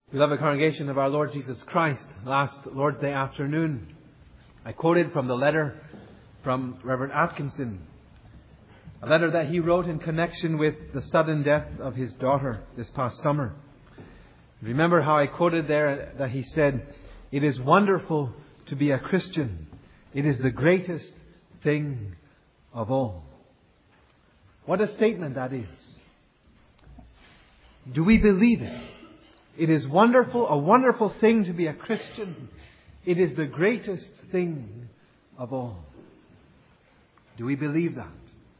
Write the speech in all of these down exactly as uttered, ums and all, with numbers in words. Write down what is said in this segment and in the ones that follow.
Beloved congregation of our Lord Jesus Christ, last Lord's Day afternoon, I quoted from the letter from Reverend Atkinson, a letter that he wrote in connection with the sudden death of his daughter this past summer. Remember how I quoted there that he said, "It is wonderful to be a Christian. It is the greatest thing of all." What a statement that is. Do we believe it? It is wonderful, a wonderful thing to be a Christian. It is the greatest thing of all. Do we believe that?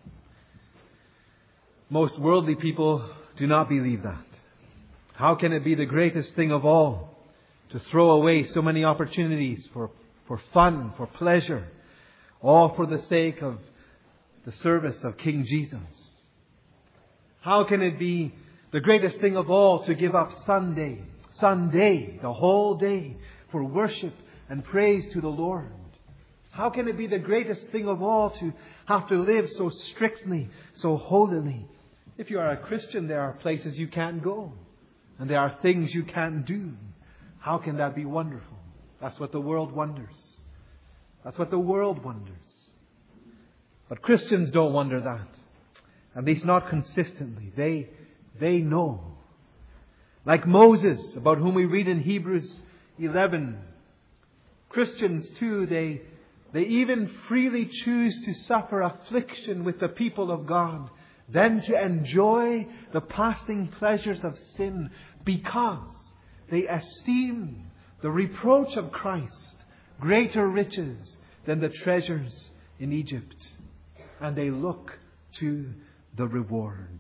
Most worldly people do not believe that. How can it be the greatest thing of all to throw away so many opportunities for, for fun, for pleasure, all for the sake of the service of King Jesus? How can it be the greatest thing of all to give up Sunday, Sunday, the whole day, for worship and praise to the Lord? How can it be the greatest thing of all to have to live so strictly, so holily? If you are a Christian, there are places you can't go. And there are things you can't do. How can that be wonderful? That's what the world wonders. That's what the world wonders. But Christians don't wonder that. At least not consistently. They They know. Like Moses, about whom we read in Hebrews eleven. Christians too, they, they even freely choose to suffer affliction with the people of God, than to enjoy the passing pleasures of sin, because they esteem the reproach of Christ greater riches than the treasures in Egypt. And they look to the reward.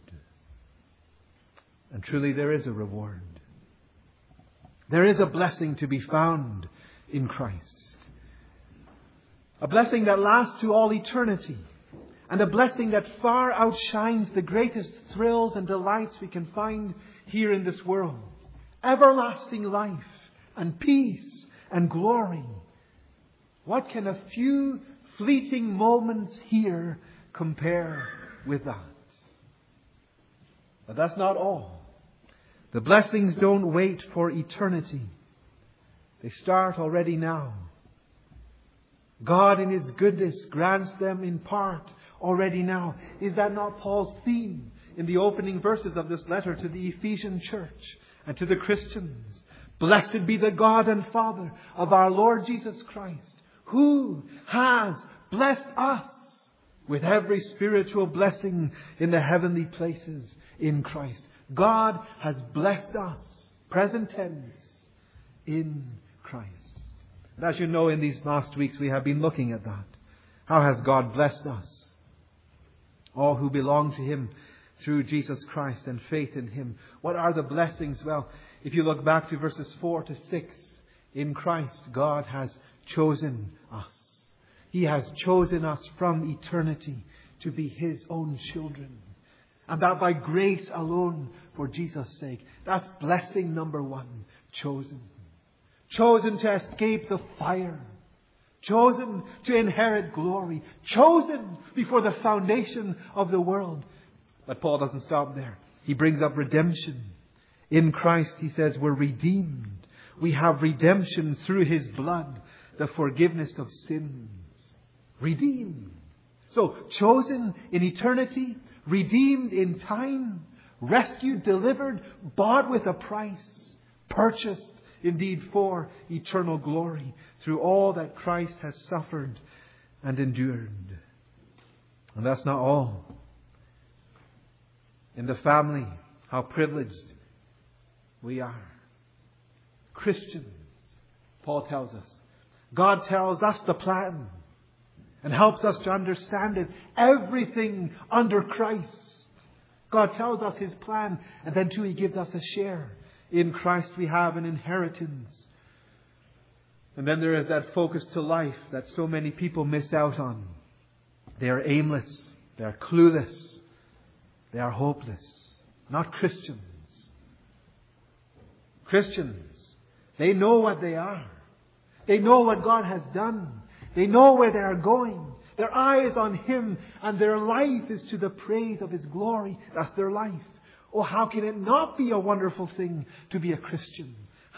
And truly there is a reward. There is a blessing to be found in Christ. A blessing that lasts to all eternity. And a blessing that far outshines the greatest thrills and delights we can find here in this world. Everlasting life and peace and glory. What can a few fleeting moments here compare with that? But that's not all. The blessings don't wait for eternity. They start already now. God in His goodness grants them in part already now. Is that not Paul's theme in the opening verses of this letter to the Ephesian church and to the Christians? Blessed be the God and Father of our Lord Jesus Christ, who has blessed us with every spiritual blessing in the heavenly places in Christ. God has blessed us, present tense, in Christ. And as you know, in these last weeks we have been looking at that. How has God blessed us? All who belong to Him through Jesus Christ and faith in Him. What are the blessings? Well, if you look back to verses four to six, in Christ God has chosen us. He has chosen us from eternity to be His own children. And that by grace alone, for Jesus' sake. That's blessing number one. Chosen. Chosen to escape the fire. Chosen to inherit glory. Chosen before the foundation of the world. But Paul doesn't stop there. He brings up redemption. In Christ, he says, we're redeemed. We have redemption through His blood. The forgiveness of sins. Redeemed. So, chosen in eternity. Redeemed in time, rescued, delivered, bought with a price, purchased indeed for eternal glory through all that Christ has suffered and endured. And that's not all. In the family, how privileged we are. Christians, Paul tells us. God tells us the plan. And helps us to understand it. Everything under Christ. God tells us His plan. And then too He gives us a share. In Christ we have an inheritance. And then there is that focus to life that so many people miss out on. They are aimless. They are clueless. They are hopeless. Not Christians. Christians. They know what they are. They know what God has done. They know where they are going. Their eye is on Him, and their life is to the praise of His glory. That's their life. Oh, how can it not be a wonderful thing to be a Christian?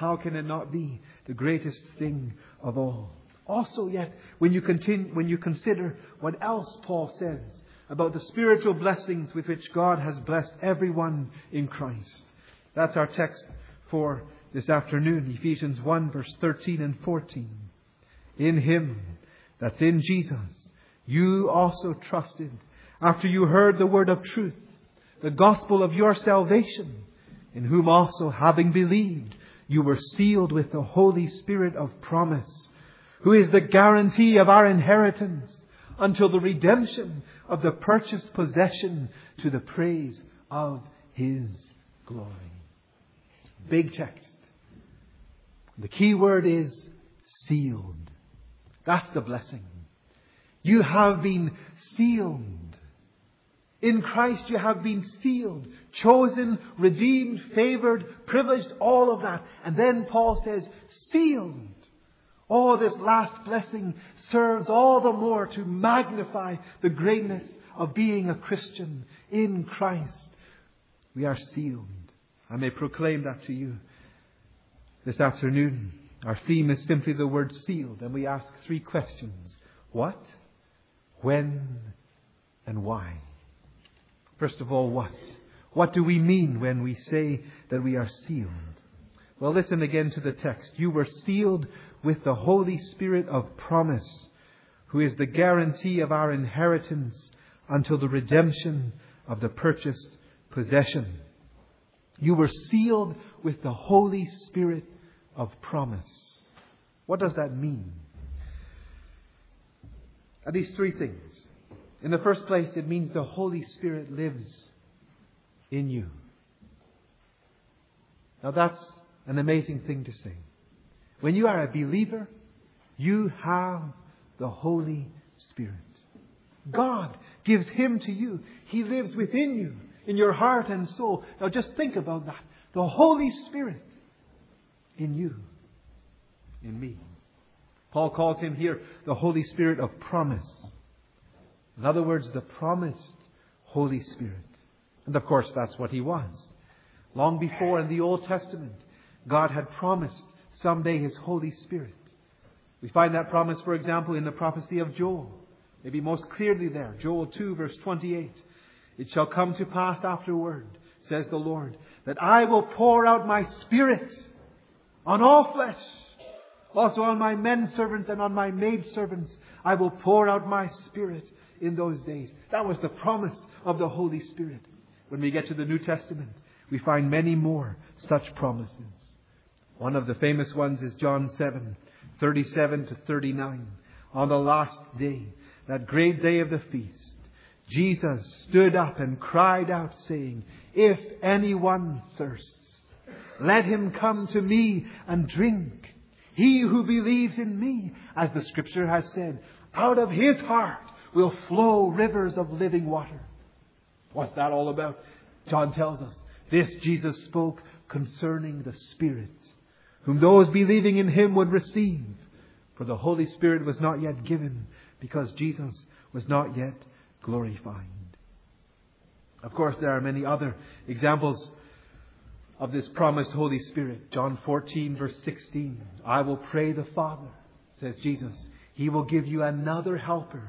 how can it not be the greatest thing of all? Also yet, when you continue, when you consider what else Paul says about the spiritual blessings with which God has blessed everyone in Christ. That's our text for this afternoon, Ephesians one, verse thirteen and fourteen. In Him, that's in Jesus, you also trusted, after you heard the word of truth, the gospel of your salvation, in whom also, having believed, you were sealed with the Holy Spirit of promise, who is the guarantee of our inheritance until the redemption of the purchased possession to the praise of His glory. Big text. The key word is sealed. That's the blessing. You have been sealed. In Christ you have been sealed, chosen, redeemed, favored, privileged, all of that. And then Paul says, sealed. Oh, this last blessing serves all the more to magnify the greatness of being a Christian in Christ. We are sealed. I may proclaim that to you this afternoon. Our theme is simply the word sealed, and we ask three questions. What? When? And why? First of all, what? What do we mean when we say that we are sealed? Well, listen again to the text. You were sealed with the Holy Spirit of promise, who is the guarantee of our inheritance until the redemption of the purchased possession. You were sealed with the Holy Spirit of promise. What does that mean? At least three things. In the first place, it means the Holy Spirit lives in you. Now that's an amazing thing to say. When you are a believer, you have the Holy Spirit. God gives Him to you. He lives within you, in your heart and soul. Now just think about that. The Holy Spirit in you, in me. Paul calls Him here the Holy Spirit of promise. In other words, the promised Holy Spirit. And of course, that's what He was. Long before in the Old Testament, God had promised someday His Holy Spirit. We find that promise, for example, in the prophecy of Joel. Maybe most clearly there. Joel two, verse twenty-eight. It shall come to pass afterward, says the Lord, that I will pour out my Spirit on all flesh. Also on my men servants and on my maid servants, I will pour out my Spirit in those days. That was the promise of the Holy Spirit. When we get to the New Testament, we find many more such promises. One of the famous ones is John seven, thirty-seven to thirty-nine. On the last day, that great day of the feast, Jesus stood up and cried out, saying, if anyone thirsts, let him come to me and drink. He who believes in me, as the Scripture has said, out of his heart will flow rivers of living water. What's that all about? John tells us, this Jesus spoke concerning the Spirit, whom those believing in Him would receive. For the Holy Spirit was not yet given, because Jesus was not yet glorified. Of course, there are many other examples of this promised Holy Spirit. John fourteen, verse sixteen. I will pray the Father, says Jesus. He will give you another helper,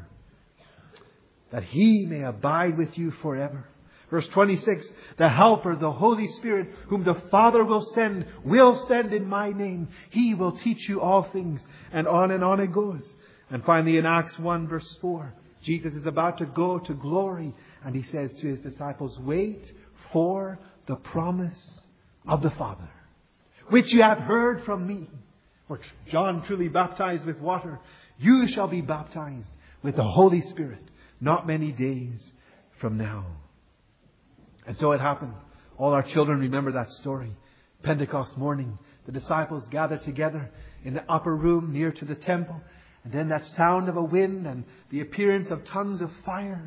that He may abide with you forever. Verse twenty-six, the Helper, the Holy Spirit, whom the Father will send, will send in my name. He will teach you all things. And on and on it goes. And finally in Acts one, verse four, Jesus is about to go to glory. And He says to His disciples, wait for the promise of the Father, which you have heard from me. For John truly baptized with water. You shall be baptized with the Holy Spirit not many days from now. And so it happened. All our children remember that story. Pentecost morning, the disciples gathered together in the upper room near to the temple. And then that sound of a wind and the appearance of tongues of fire.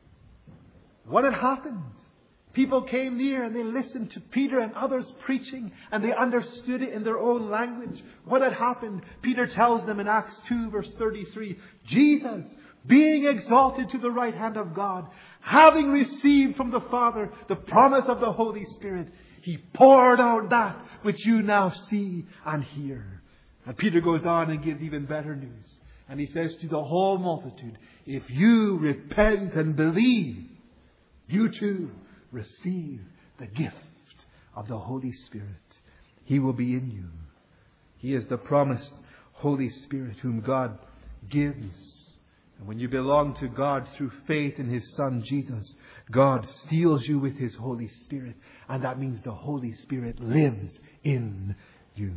What had happened? People came near and they listened to Peter and others preaching, and they understood it in their own language. What had happened? Peter tells them in Acts two, verse thirty-three, Jesus, being exalted to the right hand of God, having received from the Father the promise of the Holy Spirit, He poured out that which you now see and hear. And Peter goes on and gives even better news. And he says to the whole multitude, if you repent and believe, you too receive the gift of the Holy Spirit. He will be in you. He is the promised Holy Spirit whom God gives. And when you belong to God through faith in His Son Jesus, God seals you with His Holy Spirit. And that means the Holy Spirit lives in you.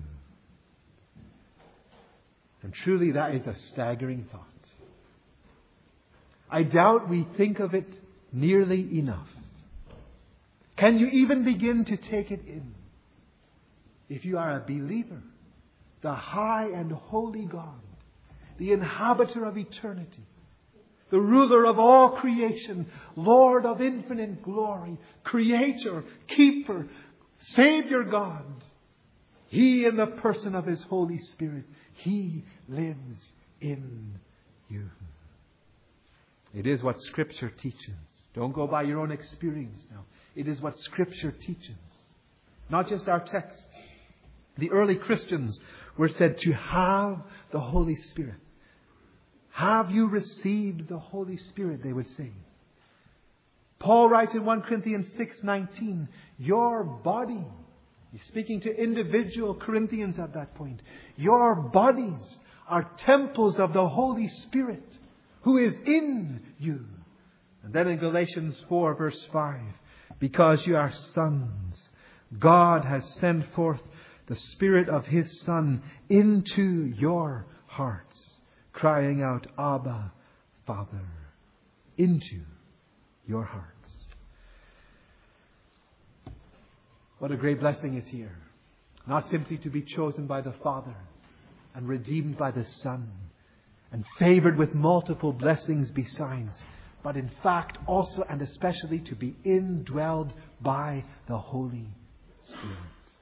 And truly that is a staggering thought. I doubt we think of it nearly enough. Can you even begin to take it in? If you are a believer, the high and holy God, the inhabitor of eternity, the ruler of all creation, Lord of infinite glory, Creator, Keeper, Savior God, He in the person of His Holy Spirit, He lives in you. It is what Scripture teaches. Don't go by your own experience now. It is what Scripture teaches. Not just our text. The early Christians were said to have the Holy Spirit. Have you received the Holy Spirit, they would say. Paul writes in First Corinthians six nineteen, your body, he's speaking to individual Corinthians at that point, your bodies are temples of the Holy Spirit who is in you. And then in Galatians four verse five, because you are sons, God has sent forth the Spirit of His Son into your hearts, crying out, Abba, Father, into your hearts. What a great blessing is here. Not simply to be chosen by the Father and redeemed by the Son and favored with multiple blessings besides, but in fact also and especially to be indwelled by the Holy Spirit.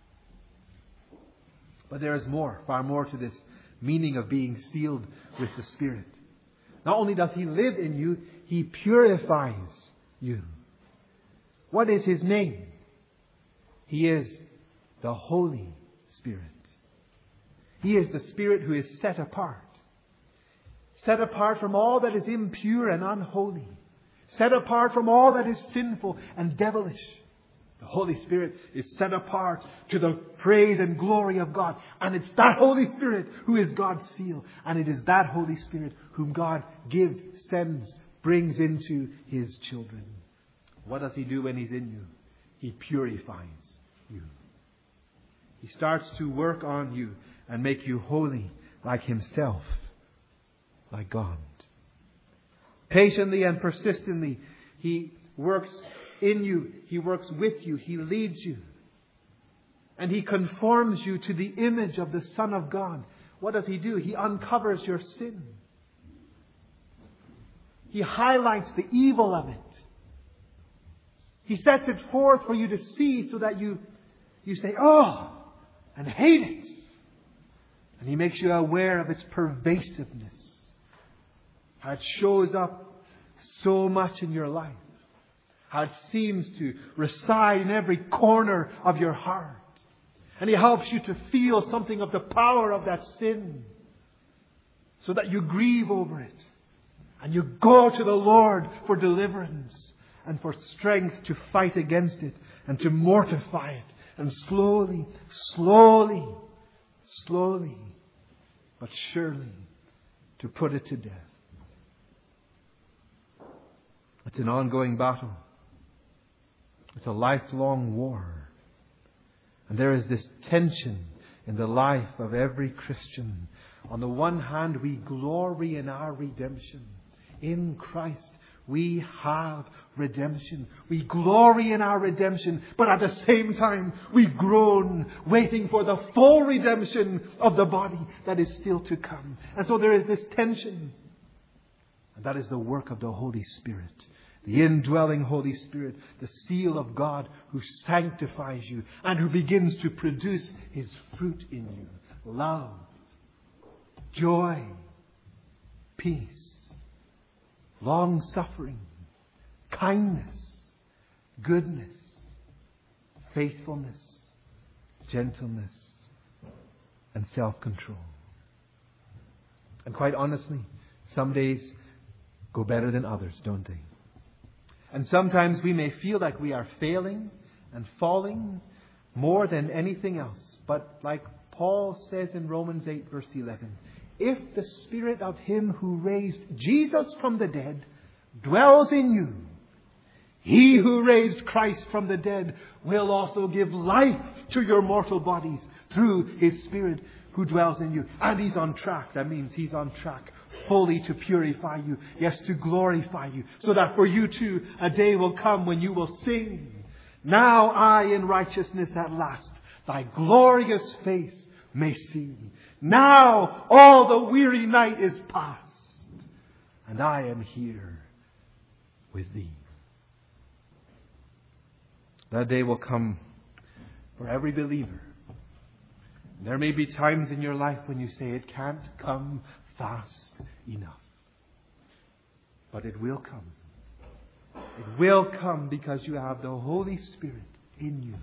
But there is more, far more to this meaning of being sealed with the Spirit. Not only does He live in you, He purifies you. What is His name? He is the Holy Spirit. He is the Spirit who is set apart. Set apart from all that is impure and unholy. Set apart from all that is sinful and devilish. The Holy Spirit is set apart to the praise and glory of God. And it's that Holy Spirit who is God's seal. And it is that Holy Spirit whom God gives, sends, brings into His children. What does He do when He's in you? He purifies you. He starts to work on you and make you holy like Himself, like God. Patiently and persistently, He works in you. He works with you. He leads you. And He conforms you to the image of the Son of God. What does He do? He uncovers your sin. He highlights the evil of it. He sets it forth for you to see so that you, you say, oh, and hate it. And He makes you aware of its pervasiveness. How it shows up so much in your life. How it seems to reside in every corner of your heart. And He helps you to feel something of the power of that sin. So that you grieve over it. And you go to the Lord for deliverance. And for strength to fight against it. And to mortify it. And slowly, slowly, slowly, but surely to put it to death. It's an ongoing battle. It's a lifelong war. And there is this tension in the life of every Christian. On the one hand, we glory in our redemption. In Christ, we have redemption. We glory in our redemption. But at the same time, we groan, waiting for the full redemption of the body that is still to come. And so there is this tension. And that is the work of the Holy Spirit. The indwelling Holy Spirit, the seal of God who sanctifies you and who begins to produce His fruit in you. Love, joy, peace, long-suffering, kindness, goodness, faithfulness, gentleness, and self-control. And quite honestly, some days go better than others, don't they? And sometimes we may feel like we are failing and falling more than anything else. But like Paul says in Romans eight verse eleven, if the Spirit of Him who raised Jesus from the dead dwells in you, He who raised Christ from the dead will also give life to your mortal bodies through His Spirit who dwells in you. And He's on track. That means He's on track fully to purify you. Yes, to glorify you. So that for you too, a day will come when you will sing, now I in righteousness at last Thy glorious face may see. Now all the weary night is past, and I am here with Thee. That day will come for every believer. There may be times in your life when you say it can't come fast enough. But it will come. It will come because you have the Holy Spirit in you.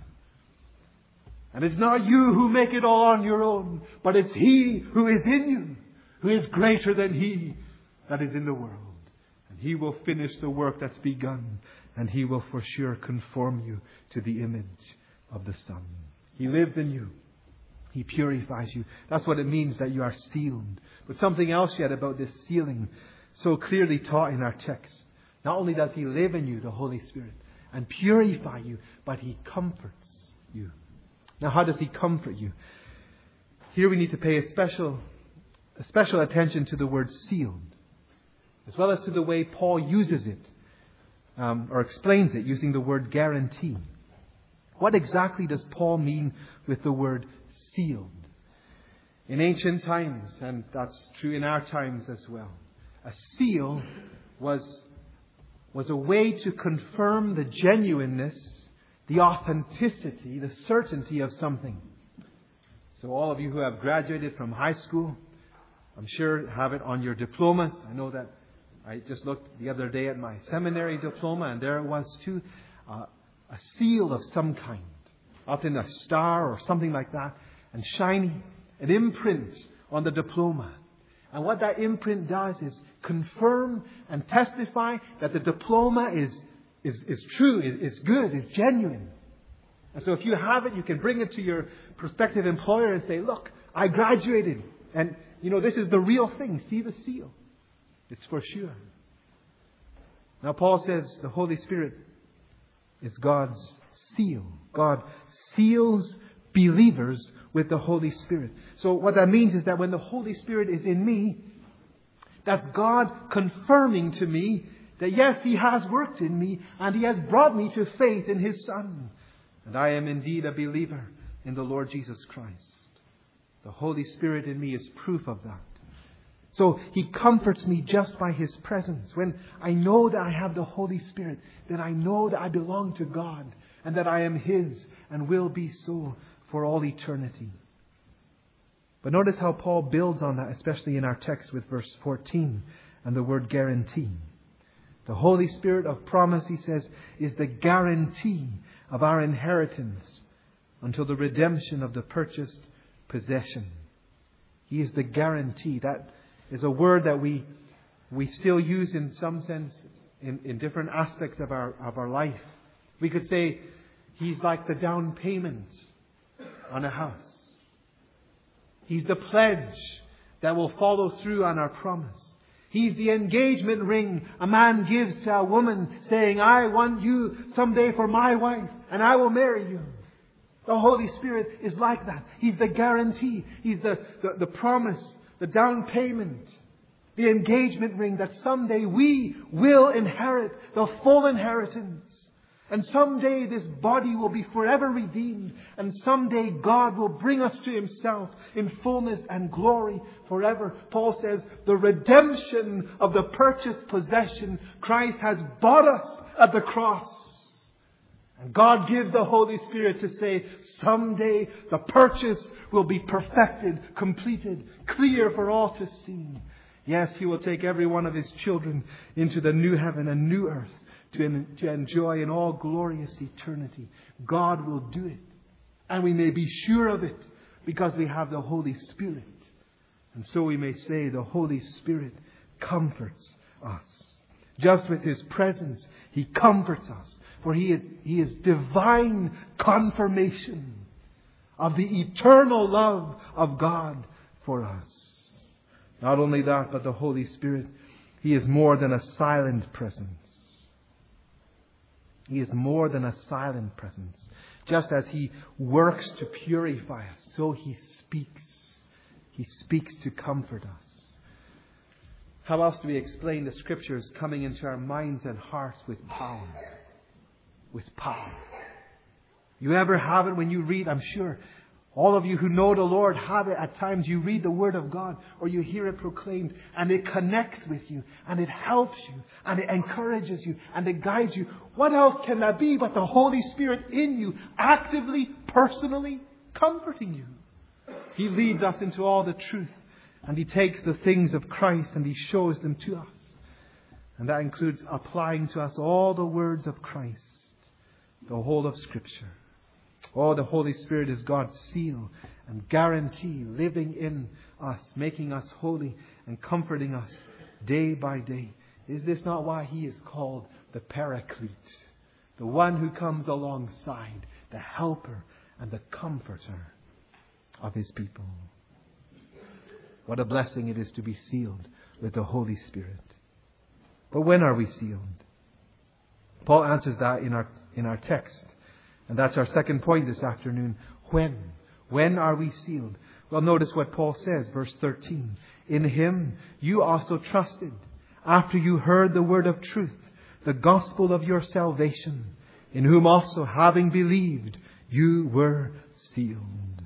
And it's not you who make it all on your own, but it's He who is in you, who is greater than he that is in the world. And He will finish the work that's begun, and He will for sure conform you to the image of the Son. He lives in you. He purifies you. That's what it means that you are sealed. But something else yet about this sealing, so clearly taught in our text. Not only does He live in you, the Holy Spirit, and purify you, but He comforts you. Now, how does He comfort you? Here we need to pay a special, a special attention to the word sealed, as well as to the way Paul uses it, um, or explains it using the word guarantee. What exactly does Paul mean with the word sealed? In ancient times, and that's true in our times as well, a seal was, was a way to confirm the genuineness, the authenticity, the certainty of something. So all of you who have graduated from high school, I'm sure have it on your diplomas. I know that I just looked the other day at my seminary diploma, and there it was too, uh, a seal of some kind, often a star or something like that, and shiny, an imprint on the diploma. And what that imprint does is confirm and testify that the diploma is Is, is true, is, is good, is genuine. And so if you have it, you can bring it to your prospective employer and say, look, I graduated. And, you know, this is the real thing. See the seal. It's for sure. Now, Paul says the Holy Spirit is God's seal. God seals believers with the Holy Spirit. So what that means is that when the Holy Spirit is in me, that's God confirming to me that yes, He has worked in me and He has brought me to faith in His Son. And I am indeed a believer in the Lord Jesus Christ. The Holy Spirit in me is proof of that. So He comforts me just by His presence. When I know that I have the Holy Spirit, then I know that I belong to God and that I am His and will be so for all eternity. But notice how Paul builds on that, especially in our text with verse fourteen and the word guarantee. The Holy Spirit of promise, he says, is the guarantee of our inheritance until the redemption of the purchased possession. He is the guarantee. That is a word that we we still use in some sense in, in different aspects of our of our life. We could say He's like the down payment on a house. He's the pledge that will follow through on our promise. He's the engagement ring a man gives to a woman saying, I want you someday for my wife and I will marry you. The Holy Spirit is like that. He's the guarantee. He's the, the, the promise, the down payment, the engagement ring that someday we will inherit the full inheritance. And someday this body will be forever redeemed. And someday God will bring us to Himself in fullness and glory forever. Paul says the redemption of the purchased possession, Christ has bought us at the cross. And God gives the Holy Spirit to say someday the purchase will be perfected, completed, clear for all to see. Yes, He will take every one of His children into the new heaven and new earth to, en- to enjoy in all glorious eternity. God will do it. And we may be sure of it because we have the Holy Spirit. And so we may say the Holy Spirit comforts us. Just with His presence, He comforts us. For He is, He is divine confirmation of the eternal love of God for us. Not only that, but the Holy Spirit, He is more than a silent presence. He is more than a silent presence. Just as He works to purify us, so He speaks. He speaks to comfort us. How else do we explain the Scriptures coming into our minds and hearts with power? With power. You ever have it when you read? I'm sure all of you who know the Lord have it at times. You read the Word of God or you hear it proclaimed and it connects with you and it helps you and it encourages you and it guides you. What else can that be but the Holy Spirit in you, actively, personally comforting you? He leads us into all the truth. And He takes the things of Christ and He shows them to us. And that includes applying to us all the words of Christ. The whole of Scripture. Oh, the Holy Spirit is God's seal and guarantee living in us, making us holy and comforting us day by day. Is this not why He is called the Paraclete? The one who comes alongside, the helper and the comforter of His people. What a blessing it is to be sealed with the Holy Spirit. But when are we sealed? Paul answers that in our in our text. And that's our second point this afternoon. When? When are we sealed? Well, notice what Paul says, verse thirteen. In Him you also trusted, after you heard the word of truth, the gospel of your salvation, in whom also, having believed, you were sealed.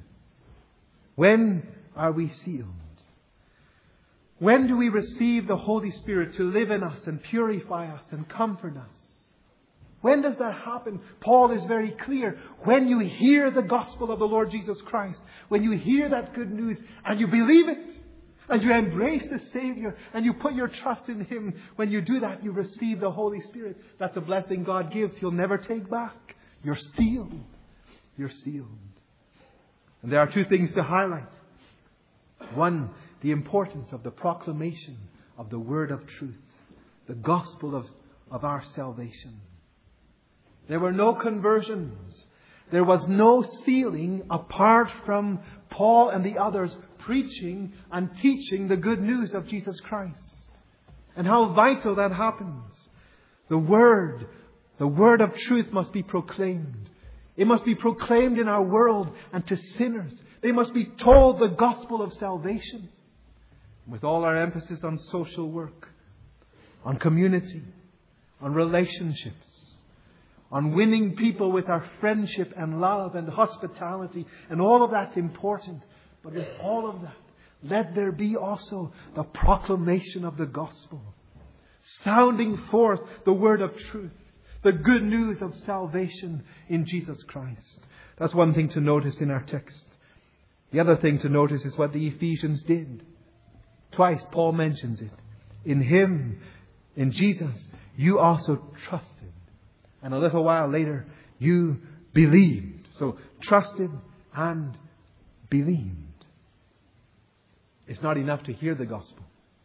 When are we sealed? When do we receive the Holy Spirit to live in us and purify us and comfort us? When does that happen? Paul is very clear. When you hear the gospel of the Lord Jesus Christ, when you hear that good news and you believe it, and you embrace the Savior and you put your trust in Him, when you do that, you receive the Holy Spirit. That's a blessing God gives. He'll never take back. You're sealed. You're sealed. And there are two things to highlight. One, the importance of the proclamation of the word of truth, the gospel of, of our salvation. There were no conversions. There was no sealing apart from Paul and the others preaching and teaching the good news of Jesus Christ. And how vital that happens. The word, the word of truth must be proclaimed. It must be proclaimed in our world and to sinners. They must be told the gospel of salvation. With all our emphasis on social work, on community, on relationships, on winning people with our friendship and love and hospitality, and all of that's important. But with all of that, let there be also the proclamation of the gospel, sounding forth the word of truth, the good news of salvation in Jesus Christ. That's one thing to notice in our text. The other thing to notice is what the Ephesians did. Twice Paul mentions it. In Him, in Jesus, you also trusted. And a little while later, you believed. So trusted and believed. It's not enough to hear the gospel.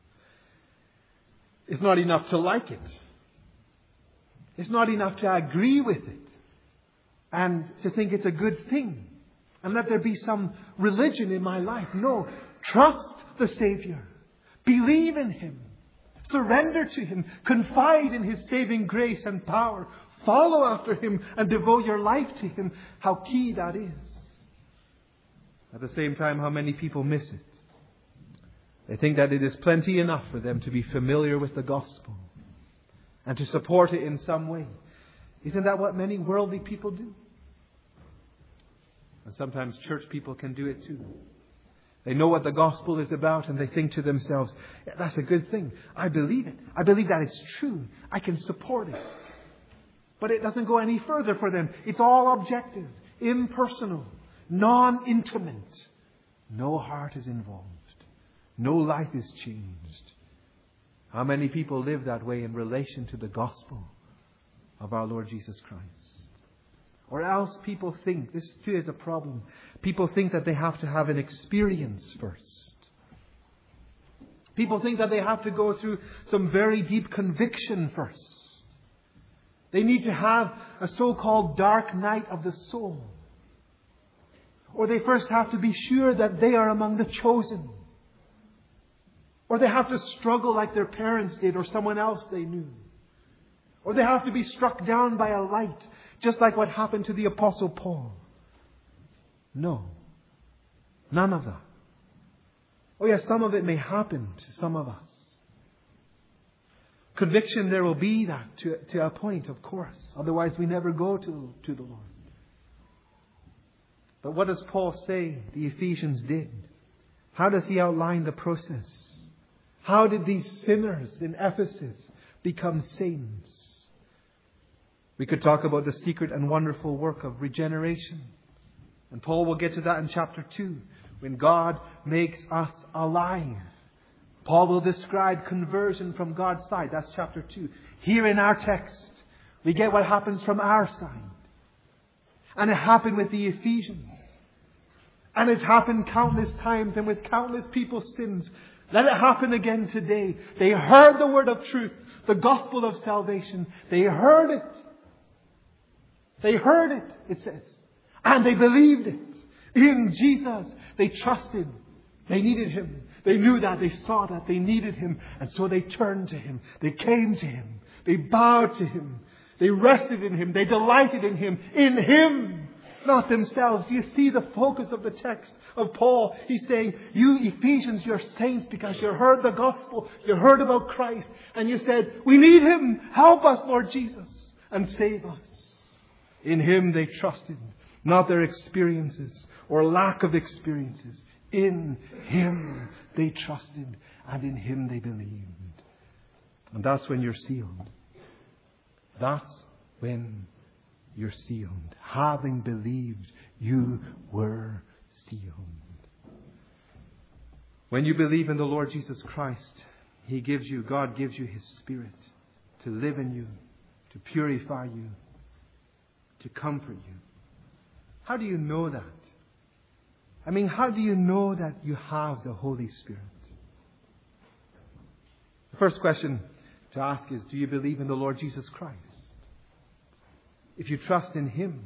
It's not enough to like it. It's not enough to agree with it and to think it's a good thing and let there be some religion in my life. No, trust the Savior. Believe in Him. Surrender to Him. Confide in His saving grace and power. Follow after Him and devote your life to Him. How key that is. At the same time, how many people miss it. They think that it is plenty enough for them to be familiar with the gospel and to support it in some way. Isn't that what many worldly people do? And sometimes church people can do it too. They know what the gospel is about and they think to themselves, yeah, that's a good thing. I believe it. I believe that it's true. I can support it. But it doesn't go any further for them. It's all objective, impersonal, non-intimate. No heart is involved. No life is changed. How many people live that way in relation to the gospel? of our Lord Jesus Christ. Or else people think, this too is a problem, people think that they have to have an experience first. People think that they have to go through some very deep conviction first. They need to have a so-called dark night of the soul. Or they first have to be sure that they are among the chosen. Or they have to struggle like their parents did or someone else they knew. Or they have to be struck down by a light, just like what happened to the Apostle Paul. No. None of that. Oh yes, some of it may happen to some of us. Conviction, there will be that to, to a point, of course. Otherwise we never go to, to the Lord. But what does Paul say the Ephesians did? How does he outline the process? How did these sinners in Ephesus become saints? We could talk about the secret and wonderful work of regeneration. And Paul will get to that in chapter two. When God makes us alive. Paul will describe conversion from God's side. That's chapter two. Here in our text, we get what happens from our side. And it happened with the Ephesians. And it's happened countless times and with countless people's sins. Let it happen again today. They heard the word of truth, the gospel of salvation. They heard it. They heard it, it says. And they believed it. In Jesus, they trusted. They needed Him. They knew that. They saw that. They needed Him. And so they turned to Him. They came to Him. They bowed to Him. They rested in Him. They delighted in Him. In Him. Not themselves. You see the focus of the text of Paul. He's saying, you Ephesians, you're saints because you heard the gospel. You heard about Christ. And you said, we need Him. Help us, Lord Jesus. And save us. In Him they trusted. Not their experiences or lack of experiences. In Him they trusted. And in Him they believed. And that's when you're sealed. That's when you're sealed. Having believed, you were sealed. When you believe in the Lord Jesus Christ, He gives you, God gives you His Spirit to live in you, to purify you, to comfort you. How do you know that? I mean, how do you know that you have the Holy Spirit? The first question to ask is, do you believe in the Lord Jesus Christ? If you trust in Him,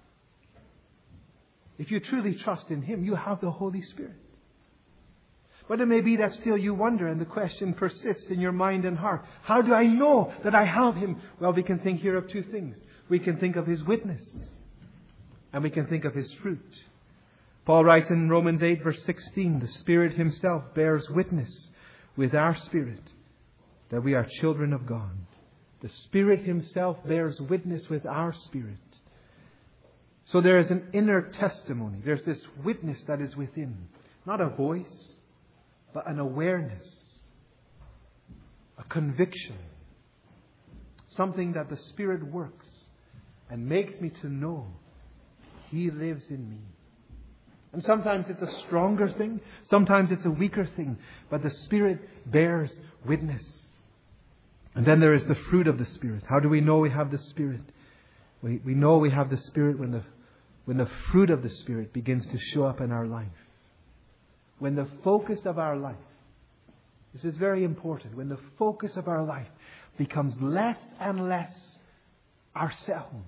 if you truly trust in Him, you have the Holy Spirit. But it may be that still you wonder and the question persists in your mind and heart. How do I know that I have Him? Well, we can think here of two things. We can think of His witness and we can think of His fruit. Paul writes in Romans eight verse sixteen, the Spirit Himself bears witness with our spirit that we are children of God. The Spirit Himself bears witness with our spirit. So there is an inner testimony. There's this witness that is within. Not a voice, but an awareness. A conviction. Something that the Spirit works and makes me to know He lives in me. And sometimes it's a stronger thing. Sometimes it's a weaker thing. But the Spirit bears witness. And then there is the fruit of the Spirit. How do we know we have the Spirit? We, we know we have the Spirit when the, when the fruit of the Spirit begins to show up in our life. When the focus of our life, this is very important, when the focus of our life becomes less and less ourselves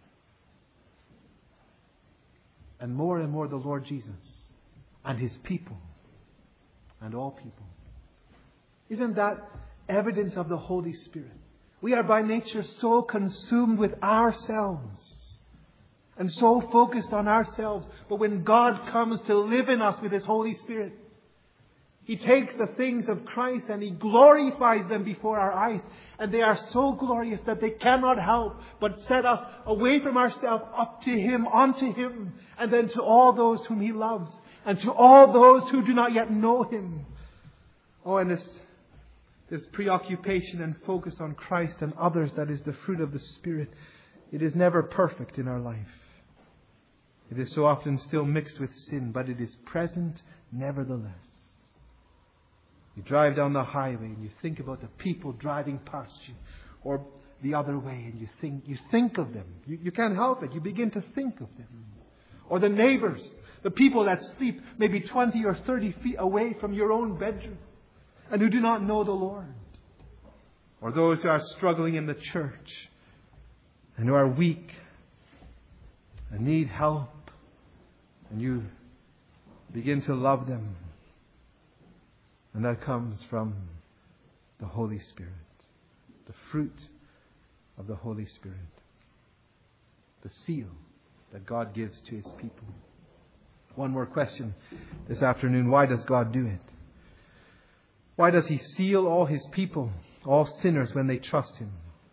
and more and more the Lord Jesus and His people and all people. Isn't that evidence of the Holy Spirit? We are by nature so consumed with ourselves and so focused on ourselves. But when God comes to live in us with His Holy Spirit, He takes the things of Christ and He glorifies them before our eyes. And they are so glorious that they cannot help but set us away from ourselves up to Him, onto Him, and then to all those whom He loves and to all those who do not yet know Him. Oh, and this This preoccupation and focus on Christ and others, that is the fruit of the Spirit. It is never perfect in our life. It is so often still mixed with sin, but it is present nevertheless. You drive down the highway and you think about the people driving past you, or the other way and you think, you think of them. You, you can't help it. You begin to think of them. Or the neighbors, the people that sleep maybe twenty or thirty feet away from your own bedroom and who do not know the Lord. Or those who are struggling in the church and who are weak and need help. And you begin to love them. And that comes from the Holy Spirit. The fruit of the Holy Spirit. The seal that God gives to His people. One more question this afternoon. Why does God do it? Why does He seal all His people, all sinners, when they trust Him?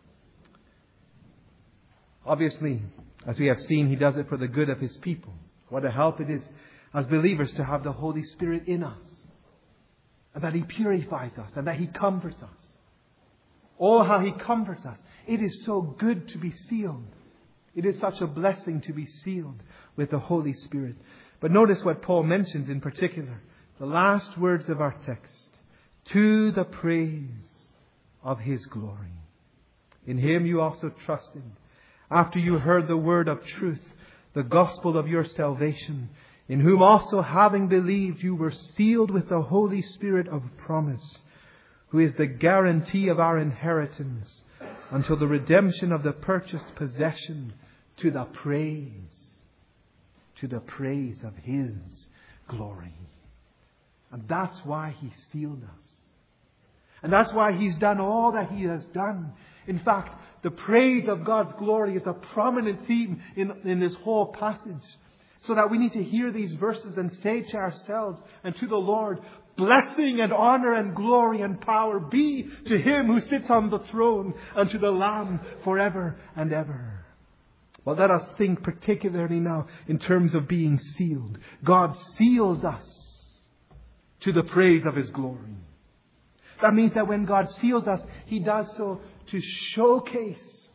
Obviously, as we have seen, He does it for the good of His people. What a help it is as believers to have the Holy Spirit in us. And that He purifies us and that He comforts us. Oh, how He comforts us. It is so good to be sealed. It is such a blessing to be sealed with the Holy Spirit. But notice what Paul mentions in particular. The last words of our text. To the praise of His glory. In Him you also trusted. After you heard the word of truth, the gospel of your salvation, in whom also having believed you were sealed with the Holy Spirit of promise, who is the guarantee of our inheritance until the redemption of the purchased possession, to the praise, to the praise of His glory. And that's why He sealed us. And that's why He's done all that He has done. In fact, the praise of God's glory is a prominent theme in, in this whole passage. So that we need to hear these verses and say to ourselves and to the Lord, blessing and honor and glory and power be to Him who sits on the throne and to the Lamb forever and ever. Well, let us think particularly now in terms of being sealed. God seals us to the praise of His glory. That means that when God seals us, He does so to showcase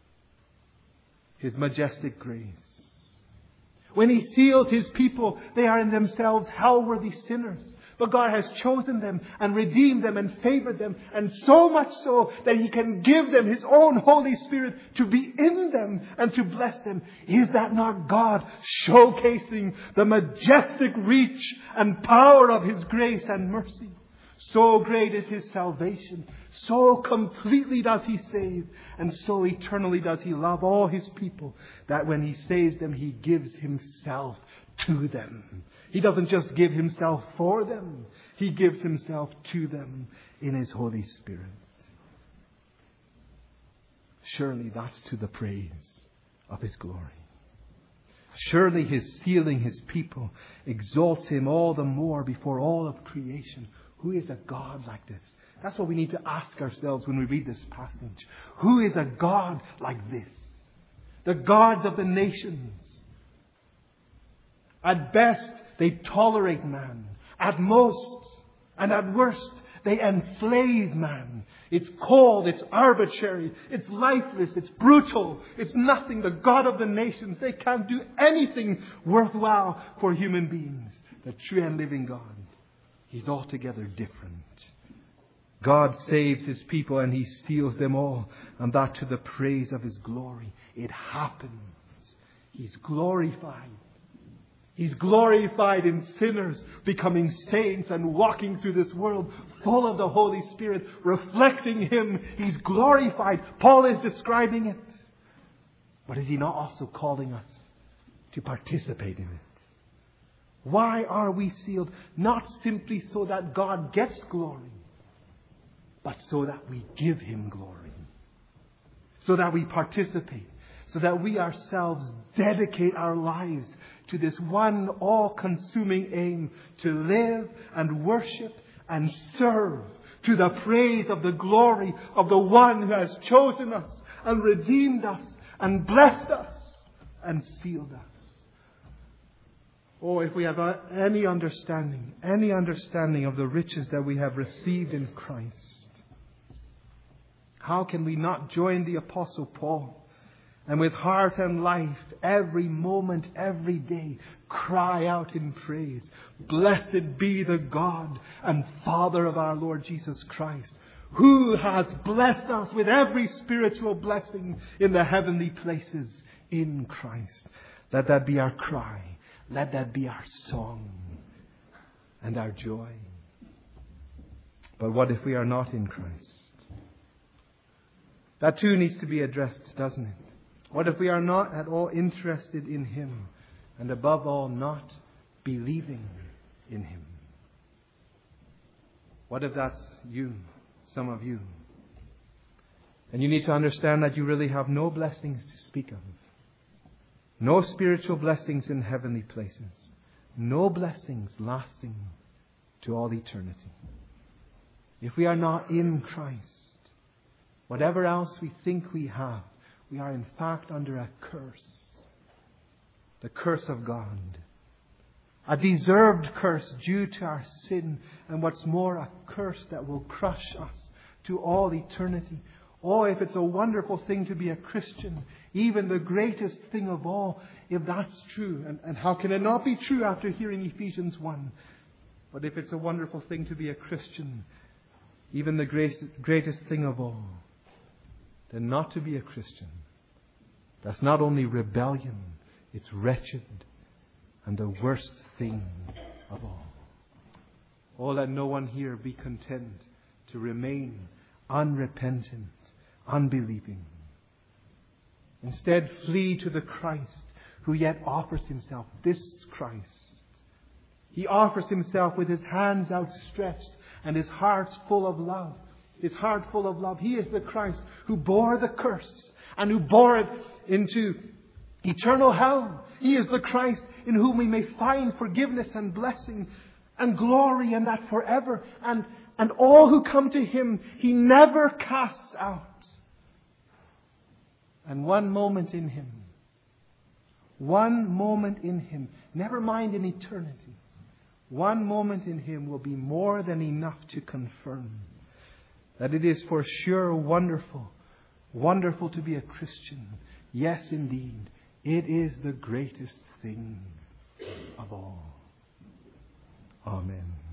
His majestic grace. When He seals His people, they are in themselves hell-worthy sinners. But God has chosen them and redeemed them and favored them. And so much so that He can give them His own Holy Spirit to be in them and to bless them. Is that not God showcasing the majestic reach and power of His grace and mercy? So great is His salvation. So completely does He save. And so eternally does He love all His people. That when He saves them, He gives Himself to them. He doesn't just give Himself for them. He gives Himself to them in His Holy Spirit. Surely that's to the praise of His glory. Surely His sealing His people exalts Him all the more before all of creation. Who is a God like this? That's what we need to ask ourselves when we read this passage. Who is a God like this? The gods of the nations. At best, they tolerate man. At most, and at worst, they enslave man. It's cold, it's arbitrary, it's lifeless, it's brutal, it's nothing. The God of the nations, they can't do anything worthwhile for human beings. The true and living God. He's altogether different. God saves His people and He seals them all. And that to the praise of His glory. It happens. He's glorified. He's glorified in sinners becoming saints and walking through this world full of the Holy Spirit, reflecting Him. He's glorified. Paul is describing it. But is he not also calling us to participate in it? Why are we sealed? Not simply so that God gets glory, but so that we give Him glory. So that we participate. So that we ourselves dedicate our lives to this one all-consuming aim to live and worship and serve to the praise of the glory of the one who has chosen us and redeemed us and blessed us and sealed us. Oh, if we have any understanding, any understanding of the riches that we have received in Christ, how can we not join the Apostle Paul and with heart and life, every moment, every day, cry out in praise, blessed be the God and Father of our Lord Jesus Christ, who has blessed us with every spiritual blessing in the heavenly places in Christ. Let that be our cry. Let that be our song and our joy. But what if we are not in Christ? That too needs to be addressed, doesn't it? What if we are not at all interested in Him, and above all, not believing in Him? What if that's you, some of you? And you need to understand that you really have no blessings to speak of. No spiritual blessings in heavenly places. No blessings lasting to all eternity. If we are not in Christ, whatever else we think we have, we are in fact under a curse. The curse of God. A deserved curse due to our sin. And what's more, a curse that will crush us to all eternity. Oh, if it's a wonderful thing to be a Christian, even the greatest thing of all, if that's true. And, and how can it not be true after hearing Ephesians one? But if it's a wonderful thing to be a Christian, even the greatest, greatest thing of all, then not to be a Christian, that's not only rebellion, it's wretched and the worst thing of all. Oh, let no one here be content to remain unrepentant, unbelieving. Instead, flee to the Christ who yet offers Himself, this Christ. He offers Himself with His hands outstretched and His heart full of love. His heart full of love. He is the Christ who bore the curse and who bore it into eternal hell. He is the Christ in whom we may find forgiveness and blessing and glory, and that forever. And, and all who come to Him, He never casts out. And one moment in Him, one moment in Him, never mind in eternity, one moment in Him will be more than enough to confirm that it is for sure wonderful, wonderful to be a Christian. Yes, indeed, it is the greatest thing of all. Amen.